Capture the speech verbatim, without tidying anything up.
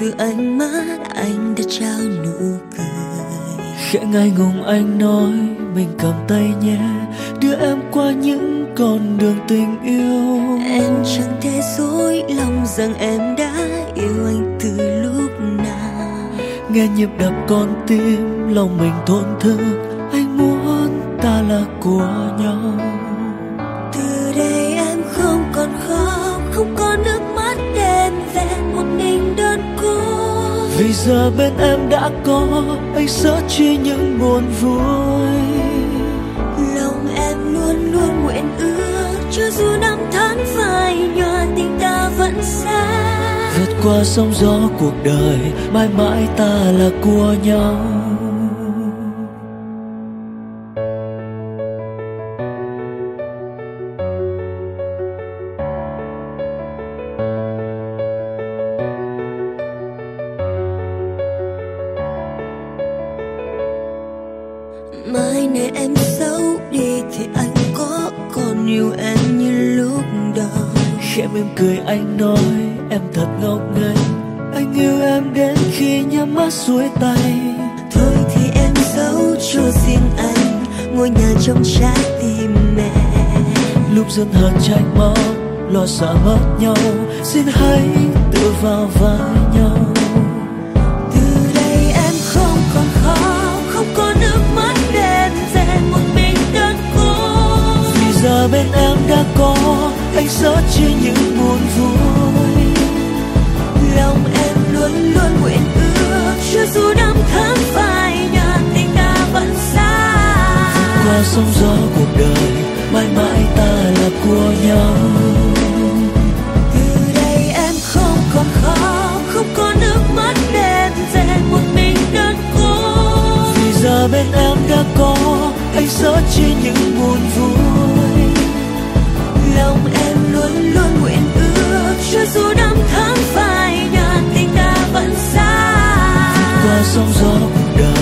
từ ánh mắt anh đã trao nụ cười. Khẽ ngại ngùng anh nói mình cầm tay nhé, đưa em qua những con đường tình yêu. Em chẳng thể dối lòng rằng em đã yêu anh từ lúc nào. Nghe nhịp đập con tim lòng mình thổn thức, anh muốn ta là của nhau. Từ đây em không còn khóc, không có nước mắt đêm về một mình đơn cô. Vì giờ bên em đã có anh sẽ chia những buồn vui. Lòng em luôn luôn nguyện ước, cho dù năm tháng phai nhòa tình ta vẫn sẽ vượt qua sóng gió cuộc đời, mãi mãi ta là của nhau. Mai này em xấu đi thì anh có còn yêu em như lúc đầu. Khẽ mỉm cười anh nói em thật ngốc nghếch, anh yêu em đến khi nhắm mắt xuôi tay. Thôi thì em giấu cho riêng anh ngôi nhà trong trái tim mẹ. Lúc giận hờn trách móc lo sợ mất nhau, xin hãy tự vào vai nhau. Từ đây em không còn khóc, không có nước mắt đêm về một mình đơn cô. Vì giờ bên em đã có anh sẽ chia những buồn vui. Lòng em luôn luôn nguyện ước, cho dù năm tháng phai nhạt tình ta vẫn xa. Qua sóng gió cuộc đời, mãi mãi ta là của nhau. Từ đây em không còn khóc, không có nước mắt đêm về một mình đơn cô. Vì giờ bên em đã có anh sẽ chia những buồn vui. Lòng em luôn luôn nguyện ước, cho dù năm tháng phai nhạt tình ta vẫn xa. Qua sóng gió cuộc đời,